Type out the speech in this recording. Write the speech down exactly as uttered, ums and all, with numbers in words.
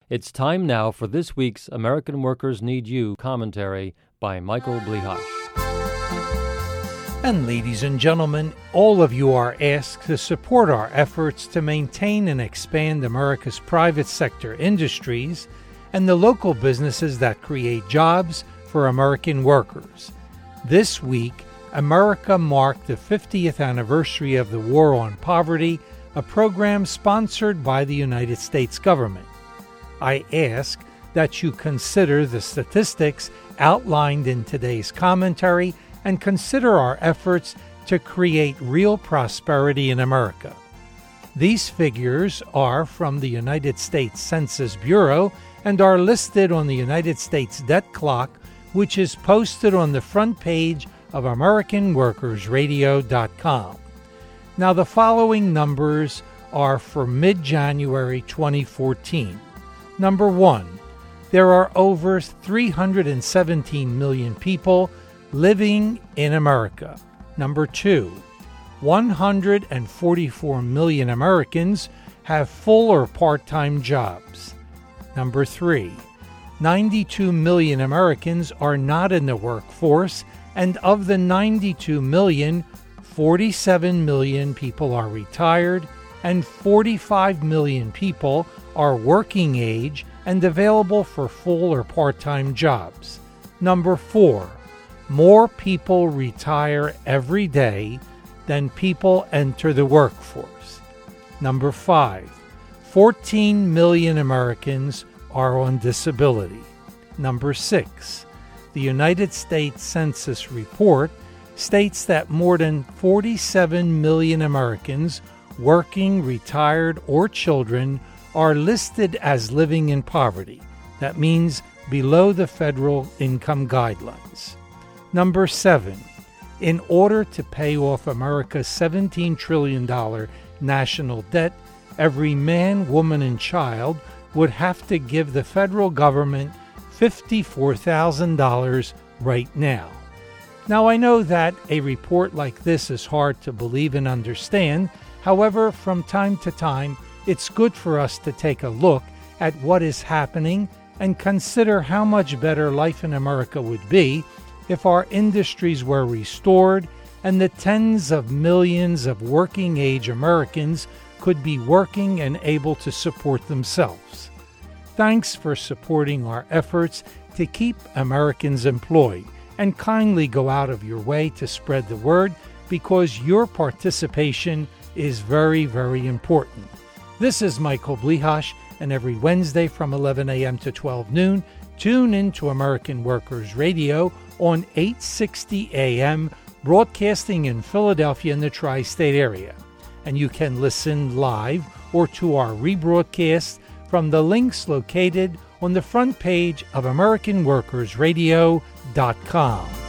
It's time now for this week's American Workers Need You commentary by Michael Blihash. And ladies and gentlemen, all of you are asked to support our efforts to maintain and expand America's private sector industries and the local businesses that create jobs for American workers. This week, America marked the fiftieth anniversary of the War on Poverty, a program sponsored by the United States government. I ask that you consider the statistics outlined in today's commentary and consider our efforts to create real prosperity in America. These figures are from the United States Census Bureau and are listed on the United States Debt Clock, which is posted on the front page of American Workers Radio dot com. Now, the following numbers are for mid-January twenty fourteen. Number one, there are over three hundred seventeen million people living in America. Number two, one hundred forty-four million Americans have full or part-time jobs. Number three, ninety-two million Americans are not in the workforce, and of the ninety-two million, forty-seven million people are retired, and forty-five million people are working age and available for full or part-time jobs. Number four, more people retire every day than people enter the workforce. Number five, fourteen million Americans are on disability. Number six, the United States Census report states that more than forty-seven million Americans, working, retired, or children, are listed as living in poverty. That means below the federal income guidelines. Number seven, in order to pay off America's seventeen trillion dollars national debt, every man, woman, and child would have to give the federal government fifty-four thousand dollars right now. Now, I know that a report like this is hard to believe and understand. However, from time to time, it's good for us to take a look at what is happening and consider how much better life in America would be if our industries were restored and the tens of millions of working-age Americans could be working and able to support themselves. Thanks for supporting our efforts to keep Americans employed, and kindly go out of your way to spread the word, because your participation is very, very important. This is Michael Blihash, and every Wednesday from eleven a.m. to twelve noon, tune in to American Workers Radio on eight sixty a.m., broadcasting in Philadelphia and the tri-state area. And you can listen live or to our rebroadcast from the links located on the front page of American Workers Radio dot com.